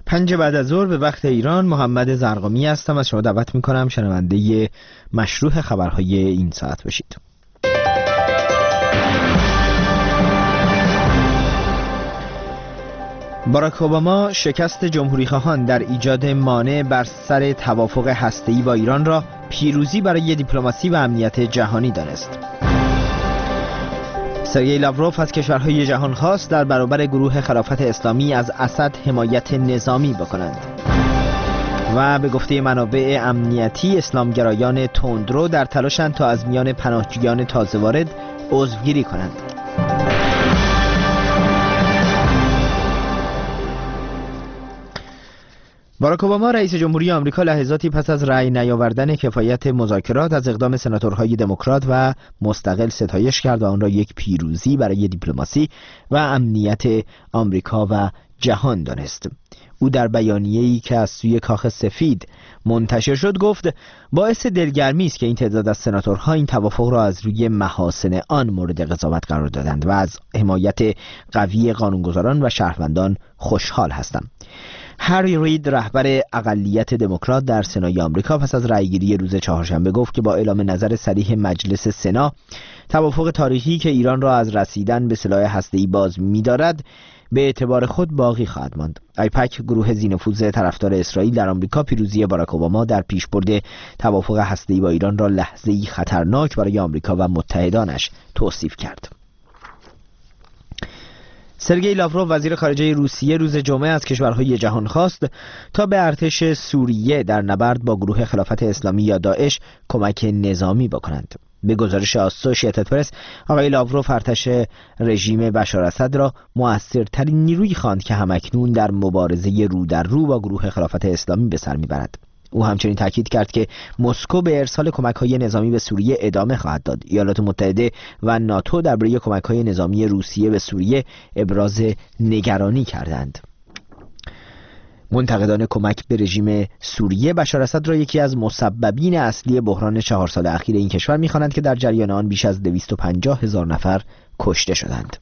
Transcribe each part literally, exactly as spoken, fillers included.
پنج بعد از ظهر به وقت ایران. محمد زرقامی هستم. از شما دعوت میکنم شنونده مشروح خبرهای این ساعت باشید. باراک اوباما شکست جمهوری‌خواهان در ایجاد مانع بر سر توافق هسته‌ای با ایران را پیروزی برای دیپلماسی و امنیت جهانی دانست. سرگئی لاوروف از کشورهای جهان خواست در برابر گروه خلافت اسلامی از اسد حمایت نظامی بکنند. و به گفته منابع امنیتی اسلامگرایان تندرو در تلاشند تا از میان پناهجویان تازه وارد عضوگیری کنند. باراک اوباما رئیس جمهوری آمریکا لحظاتی پس از رأی نیاوردن کفایت مذاکرات از اقدام سناتورهای دموکرات و مستقل ستایش کرد و آن را یک پیروزی برای دیپلماسی و امنیت آمریکا و جهان دانست. او در بیانیه‌ای که از سوی کاخ سفید منتشر شد گفت باعث دلگرمی است که این تعداد از سناتورها این توافق را از روی محاسن آن مورد قضاوت قرار دادند و از حمایت قوی قانونگذاران و شهروندان خوشحال هستم. هری رید رهبر اقلیت دموکرات در سنای آمریکا پس از رأیگیری روز چهارشنبه گفت که با اعلام نظر صریح مجلس سنا توافق تاریخی که ایران را از رسیدن به سلاح هسته‌ای باز می‌دارد به اعتبار خود باقی خواهد ماند. آیپک، گروه ذی‌نفوذ طرفدار اسرائیل در آمریکا، پیروزی باراک اوباما در پیشبرد توافق هسته‌ای با ایران را لحظه‌ای خطرناک برای آمریکا و متحدانش توصیف کرد. سرگئی لاوروف وزیر خارجه روسیه روز جمعه از کشورهای جهان خواست تا به ارتش سوریه در نبرد با گروه خلافت اسلامی یا داعش کمک نظامی بکنند. به گزارش آسوشییتد پرس، آقای لاوروف ارتش رژیم بشار اسد را مؤثرترین نیرویی خواند که همکنون در مبارزه رو در رو با گروه خلافت اسلامی به سر میبرد. او همچنین تاکید کرد که مسکو به ارسال کمک‌های نظامی به سوریه ادامه خواهد داد. ایالات متحده و ناتو درباره کمک‌های نظامی روسیه به سوریه ابراز نگرانی کردند. منتقدان کمک به رژیم سوریه بشار اسد را یکی از مسببین اصلی بحران چهار سال اخیر این کشور می‌خوانند که در جریان آن بیش از دویست و پنجاه هزار نفر کشته شدند.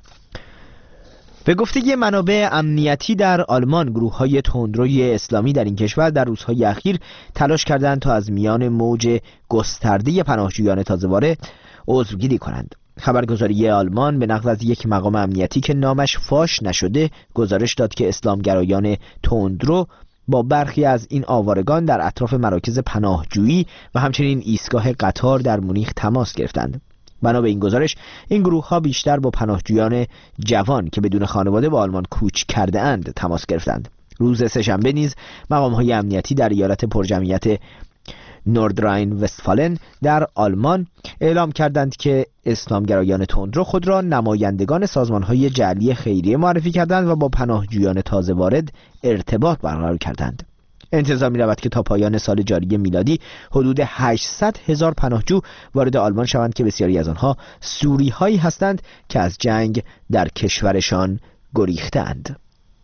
به گفته منابع امنیتی در آلمان، گروه‌های تندروی اسلامی در این کشور در روزهای اخیر تلاش کردند تا از میان موج گسترده پناهجویان تازه‌وارد عضوگیری کنند. خبرگزاری آلمان به نقل از یک مقام امنیتی که نامش فاش نشده گزارش داد که اسلامگرایان تندرو با برخی از این آوارگان در اطراف مراکز پناهجویی و همچنین ایستگاه قطار در مونیخ تماس گرفتند. بنا به این گزارش این گروه ها بیشتر با پناهجویان جوان که بدون خانواده به آلمان کوچ کرده اند تماس گرفتند. روز سه‌شنبه نیز مقام های امنیتی در ایالت پرجمعیت نوردراین وستفالن در آلمان اعلام کردند که اسلامگرایان تندرو خود را نمایندگان سازمان های جعلی خیریه معرفی کردند و با پناهجویان تازه وارد ارتباط برقرار کردند. انتظار می رود که تا پایان سال جاری میلادی حدود هشتصد هزار پناهجو وارد آلمان شوند که بسیاری از آنها سوری هایی هستند که از جنگ در کشورشان گریختند.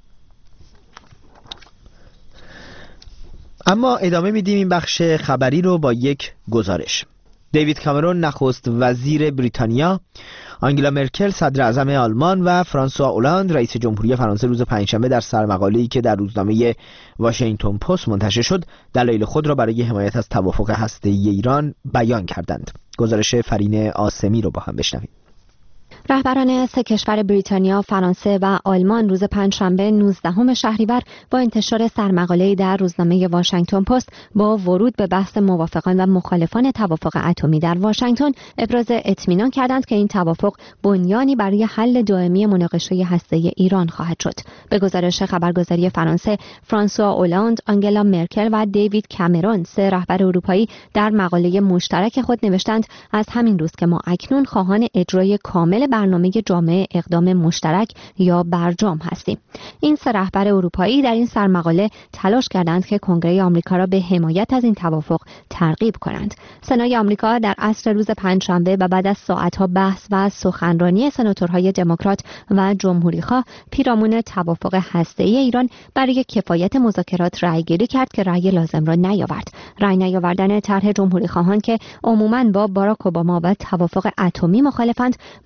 اما ادامه میدیم این بخش خبری رو با یک گزارش. دیوید کامرون نخست وزیر بریتانیا، آنگلا مرکل صدر اعظم آلمان و فرانسوا اولاند رئیس جمهوری فرانسه روز پنجشنبه در سرمقاله‌ای که در روزنامه واشنگتن پست منتشر شد دلایل خود را برای حمایت از توافق هسته‌ای ایران بیان کردند. گزارش فرین آسمی رو با هم بشنویم. رهبران سه کشور بریتانیا، فرانسه و آلمان روز پنجشنبه نوزدهم شهریور با انتشار سرمقاله‌ای در روزنامه واشنگتن پست با ورود به بحث موافقان و مخالفان توافق اتمی در واشنگتن ابراز اطمینان کردند که این توافق بنیانی برای حل دائمی مناقشه هسته‌ای ایران خواهد شد. به گزارش خبرگزاری فرانسه، فرانسوا اولاند، آنگلا مرکل و دیوید کامرون سه رهبر اروپایی در مقاله مشترک خود نوشتند از همین روز که ما اکنون خواهان اجرای کامل برنامه جامع اقدام مشترک یا برجام هستیم. این سه رهبر اروپایی در این سرمقاله تلاش کردند که کنگره آمریکا را به حمایت از این توافق ترغیب کنند. سنای آمریکا در عصر روز پنجشنبه و بعد از ساعت‌ها بحث و سخنرانی سناتورهای دموکرات و جمهوری‌خواه پیرامون توافق هسته‌ای ایران برای کفایت مذاکرات رأی‌گیری کرد که رأی لازم را نیاورد. رأی نیاوردن طرح جمهوری‌خواهان که عموماً با باراک اوباما و توافق اتمی مخالفند برای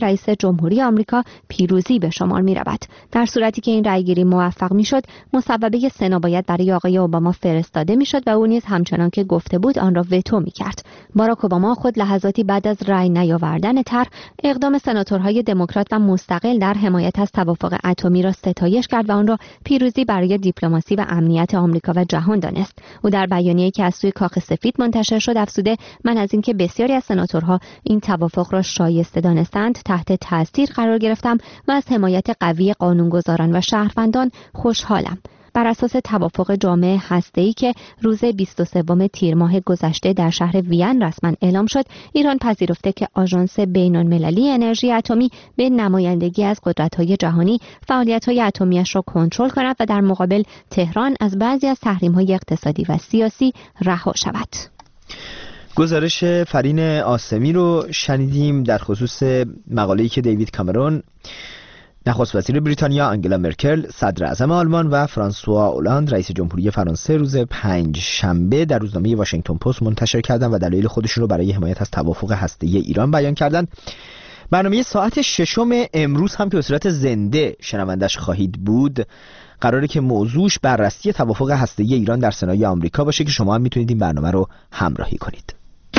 رئیس جمهوری آمریکا پیروزی به شمار می‌رود. در صورتی که این رأیگیری موفق می‌شد، مصوبه سنا باید برای آقای اوباما فرستاده می‌شد و او نیز همچنان که گفته بود آن را وتو می‌کرد. باراک اوباما خود لحظاتی بعد از رأی نیاوردن طرح اقدام سناتورهای دموکرات و مستقل در حمایت از توافق اتمی را ستایش کرد و آن را پیروزی برای دیپلماسی و امنیت آمریکا و جهان دانست. او در بیانیه‌ای که از سوی کاخ سفید منتشر شد افزوده: من از اینکه بسیاری از سناتورها این توافق را شایسته دانستند تحت تاثیر قرار گرفتم و از حمایت قوی قانونگذاران و شهروندان خوشحالم. بر اساس توافق جامع هسته‌ای که روز بیست و سوم تیر ماه گذشته در شهر وین رسما اعلام شد، ایران پذیرفته که آژانس بین‌المللی انرژی اتمی به نمایندگی از قدرت‌های جهانی فعالیت‌های اتمی‌اش را کنترل کند و در مقابل تهران از بعضی از تحریم‌های اقتصادی و سیاسی رها شود. گزارش فرین آسمی رو شنیدیم در خصوص مقاله‌ای که دیوید کامرون، نخست وزیر بریتانیا، آنگلا مرکل، صدر اعظم آلمان و فرانسوا اولاند، رئیس جمهوری فرانسه، روز پنج شنبه در روزنامه واشنگتن پست منتشر کردند و دلایل خودشون رو برای حمایت از توافق هسته‌ای ایران بیان کردند. برنامه ساعت ششم امروز هم که به صورت زنده شنوندش خواهید بود، قراره که موضوعش بررسی توافق هسته‌ای ایران در سنای آمریکا باشه که شما هم میتونید این برنامه رو همراهی کنید.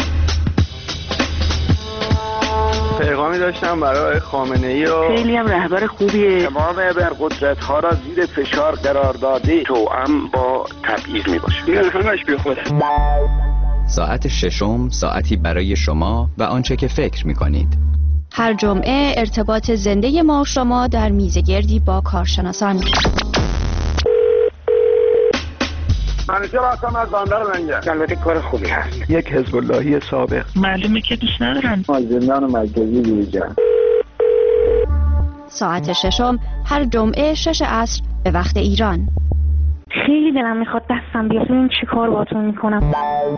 پیغامی داشتم برای خامنه‌ای و خیلی هم رهبر خوبیه. تمام ابرقدرت‌ها را زیر فشار قرار داده، توأم با تبعیض میباشه. این همش بیخوده. ساعت ششم ساعتی برای شما و آنچه که فکر میکنید. هر جمعه ارتباط زنده ما و شما در میزگردی با کارشناسان. منیجر هستم از بندر منگه. البته کار خوبی هست. یک حزب اللهی سابق. معلومه که دوست ندارن. ما زندان مرکزی دیجا. ساعت ششم هر جمعه شش عصر به وقت ایران. خیلی دلم میخواد دستم بیاد ببینم چی کار باهاتون میکنم.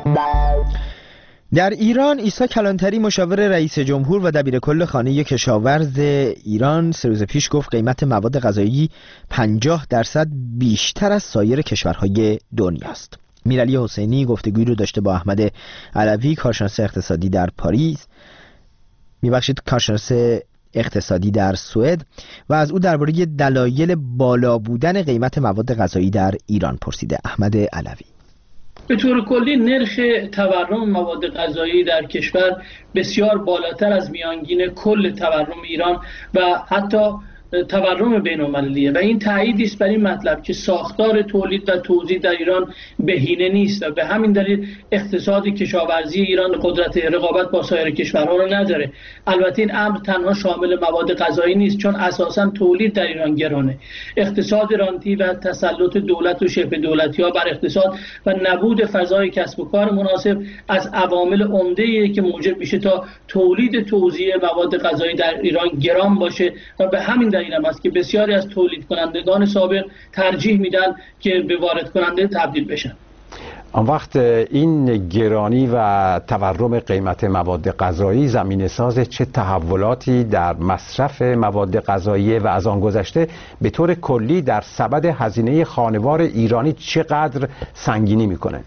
در ایران عیسی کلانتری مشاور رئیس جمهور و دبیرکل خانه کشاورز ایران سه روز پیش گفت قیمت مواد غذایی پنجاه درصد بیشتر از سایر کشورهای دنیاست. میرعلی حسینی گفتگویی رو داشته با احمد علوی، کارشناس اقتصادی در پاریس، میبخشید کارشناس اقتصادی در سوئد، و از او درباره دلایل بالا بودن قیمت مواد غذایی در ایران پرسیده. احمد علوی: به طور کلی نرخ تورم مواد غذایی در کشور بسیار بالاتر از میانگین کل تورم ایران و حتی تورم بین‌المللیه و این تأییدی است بر این مطلب که ساختار تولید و توزیع در ایران بهینه نیست و به همین دلیل اقتصاد کشاورزی ایران قدرت رقابت با سایر کشورها را نداره. البته این امر تنها شامل مواد غذایی نیست، چون اساساً تولید در ایران گرانه. اقتصاد رانتی و تسلط دولت و شبه دولتی‌ها بر اقتصاد و نبود فضای کسب و کار مناسب از عوامل عمده‌ایه که موجب میشه تا تولید توزیع مواد غذایی در ایران گران باشه و به همین دلیل هم است که بسیاری از تولید کنندگان سابق ترجیح میدن که به وارد کننده تبدیل بشن. آن وقت این گرانی و تورم قیمت مواد غذایی زمینه ساز چه تحولاتی در مصرف مواد غذایی و از آن گذشته به طور کلی در سبد هزینه خانوار ایرانی چقدر سنگینی میکنه؟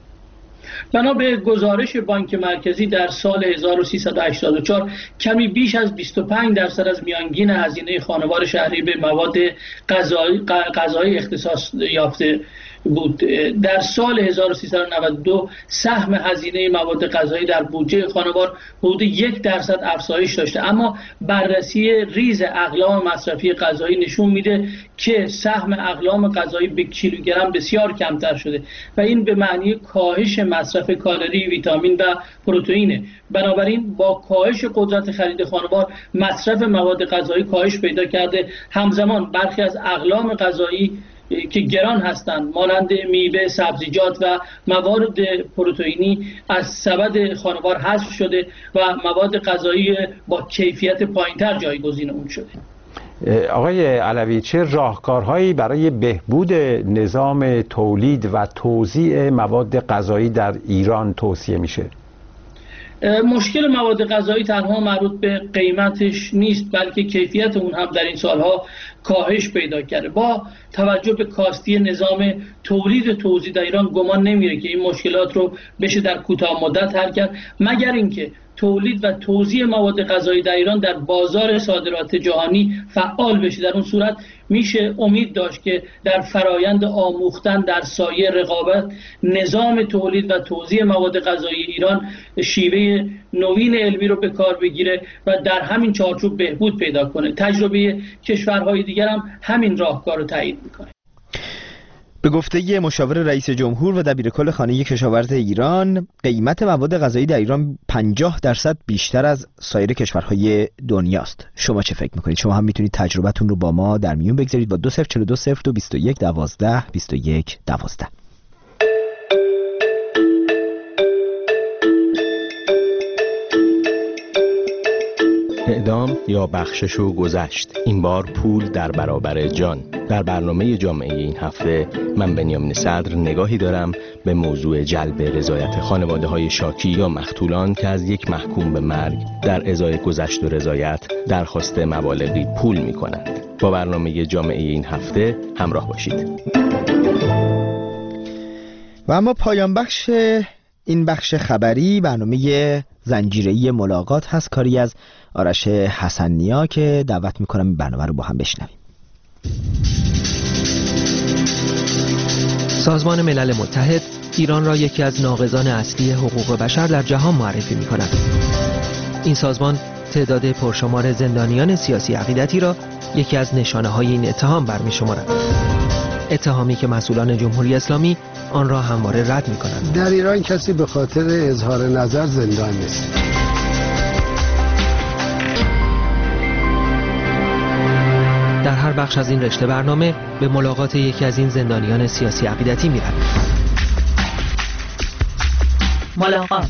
بنا به گزارش بانک مرکزی در سال هزار و سیصد و هشتاد و چهار کمی بیش از بیست و پنج درصد از میانگین هزینه خانوار شهری به مواد غذایی غذایی اختصاص یافته بود. در سال هزار و سیصد و نود و دو سهم هزینه مواد غذایی در بودجه خانوار حدود یک درصد افزایش داشته، اما بررسی ریز اقلام مصرفی غذایی نشون میده که سهم اقلام غذایی به کیلوگرم بسیار کمتر شده و این به معنی کاهش مصرف کالری، ویتامین و پروتئینه. بنابراین با کاهش قدرت خرید خانوار مصرف مواد غذایی کاهش پیدا کرده. همزمان برخی از اقلام غذایی که گران هستند مانند میوه، سبزیجات و موارد پروتئینی از سبد خانوار حذف شده و مواد غذایی با کیفیت پایینتر جایگزین اون شده. آقای علوی، چه راهکارهایی برای بهبود نظام تولید و توزیع مواد غذایی در ایران توصیه میشه؟ مشکل مواد غذایی تنها مربوط به قیمتش نیست، بلکه کیفیت اون هم در این سالها کاهش پیدا کرده. با توجه به کاستی نظام تولید و توزیع در ایران گمان نمیره که این مشکلات رو بشه در کوتاه مدت حل کرد، مگر اینکه تولید و توزیع مواد غذایی در ایران در بازار صادرات جهانی فعال بشه. در اون صورت میشه امید داشت که در فرایند آموختن در سایه رقابت نظام تولید و توزیع مواد غذایی ایران شیوه نوین علمی رو به کار بگیره و در همین چارچوب بهبود پیدا کنه. تجربه کشورهای دیگر هم همین راهکار رو تایید میکنه. به گفته مشاور رئیس جمهور و دبیرکل خانه کشاورز ایران، قیمت مواد غذایی در ایران پنجاه درصد بیشتر از سایر کشورهای دنیاست. شما چه فکر میکنید؟ شما هم میتونید تجربتون رو با ما در میون بگذارید با دو صفر چهار دو صفر دو بیست و یک دوازده بیست و یک دوازده. اعدام یا بخشش و گذشت، این بار پول در برابر جان. در برنامه جامعه این هفته من بنیامین صدر نگاهی دارم به موضوع جلب رضایت خانواده های شاکی یا مقتولان که از یک محکوم به مرگ در ازای گذشت و رضایت درخواست مبالغی پول می کنند. با برنامه جامعه این هفته همراه باشید. و اما پایان بخش این بخش خبری برنامه زنجیره‌ای ملاقات هست، کاری از آرش حسن‌نیا که دعوت میکنم این برنامه رو با هم بشنویم. سازمان ملل متحد ایران را یکی از ناقضان اصلی حقوق بشر در جهان معرفی می‌کند. این سازمان تعداد پرشمار زندانیان سیاسی عقیدتی را یکی از نشانه‌های این اتهام برمی‌شمارد. اتهامی که مسئولان جمهوری اسلامی آن را همواره رد می‌کنند. در ایران کسی به خاطر اظهار نظر زندان نیست. در هر بخش از این رشته برنامه به ملاقات یکی از این زندانیان سیاسی عقیدتی می‌رویم. ملاقات.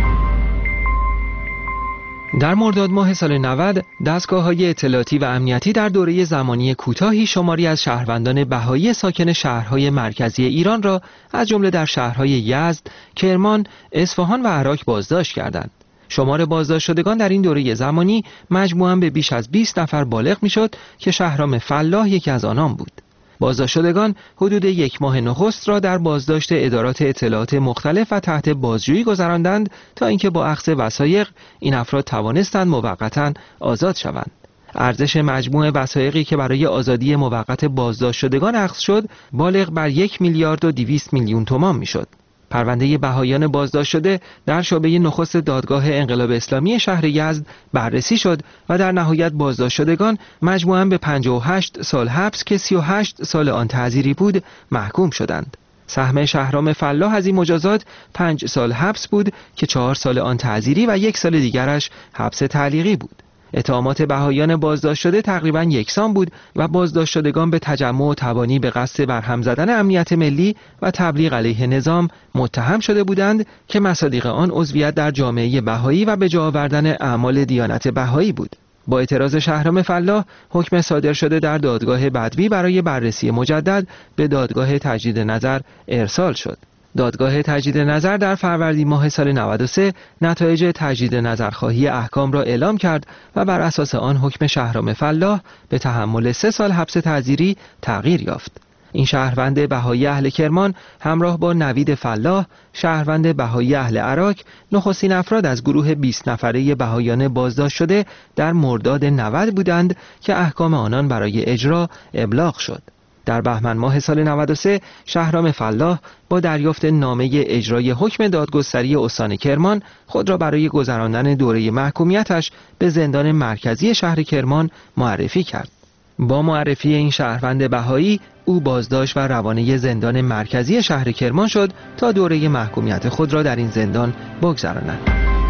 در مرداد ماه سال نود دستگاه‌های اطلاعاتی و امنیتی در دوره زمانی کوتاهی شماری از شهروندان بهایی ساکن شهرهای مرکزی ایران را از جمله در شهرهای یزد، کرمان، اصفهان و عراق بازداشت کردند. شمار بازداشت شدگان در این دوره زمانی مجموعاً به بیش از بیست نفر بالغ می‌شد که شهرام فلاح یکی از آنان بود. بازداشت شدگان حدود یک ماه نخست را در بازداشت ادارات اطلاعات مختلف و تحت بازجویی گذراندند تا اینکه با اخذ وثایق این افراد توانستند موقتاً آزاد شوند. ارزش مجموع وثایقی که برای آزادی موقت بازداشت شدگان اخذ شد بالغ بر یک میلیارد و دویست میلیون تومان میشد. پرونده بهاییان بازداشت شده در شعبه نخست دادگاه انقلاب اسلامی شهر یزد بررسی شد و در نهایت بازداشت شدگان مجموعاً به پنجاه و هشت سال حبس که سی و هشت سال آن تعزیری بود محکوم شدند. سهم شهرام فلاح از این مجازات پنج سال حبس بود که چهار سال آن تعزیری و یک سال دیگرش حبس تعلیقی بود. اتهامات بهاییان بازداشت شده تقریباً یکسان بود و بازداشت شدگان به تجمع و تبانی به قصد برهم زدن امنیت ملی و تبلیغ علیه نظام متهم شده بودند که مصادیق آن عضویت در جامعه بهایی و به جا آوردن اعمال دیانت بهایی بود. با اعتراض شهرام فلاح حکم صادر شده در دادگاه بدوی برای بررسی مجدد به دادگاه تجدید نظر ارسال شد. دادگاه تجدید نظر در فروردین ماه سال نود و سه نتایج تجدید نظرخواهی احکام را اعلام کرد و بر اساس آن حکم شهرام فلاح به تحمل سه سال حبس تعزیری تغییر یافت. این شهروند بهایی اهل کرمان همراه با نوید فلاح، شهروند بهایی اهل عراق، نخستین افراد از گروه بیست نفره بهاییان بازداشت شده در مرداد نود بودند که احکام آنان برای اجرا ابلاغ شد. در بهمن ماه سال نود و سه شهرام فلاح با دریافت نامه اجرای حکم دادگستری استان کرمان خود را برای گذراندن دوره محکومیتش به زندان مرکزی شهر کرمان معرفی کرد. با معرفی این شهروند بهایی او بازداشت و روانه زندان مرکزی شهر کرمان شد تا دوره محکومیت خود را در این زندان بگذراند.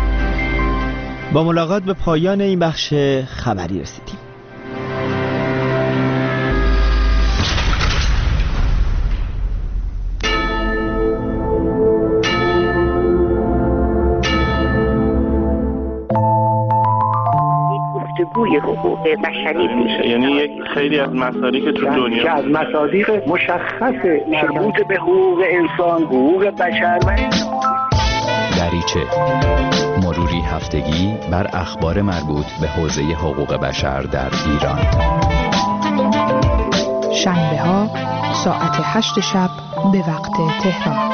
با ملاقات به پایان این بخش خبری رسیدیم. گفتگوی حقوق بشری میشه، یعنی یک خیلی از مصادیق تو دنیا که از مصادیق مشخص مربوط به حقوق انسان، حقوق بشر و دریچه مروری هفتگی بر اخبار مربوط به حوزه حقوق بشر در ایران. شنبه ها ساعت هشت شب به وقت تهران.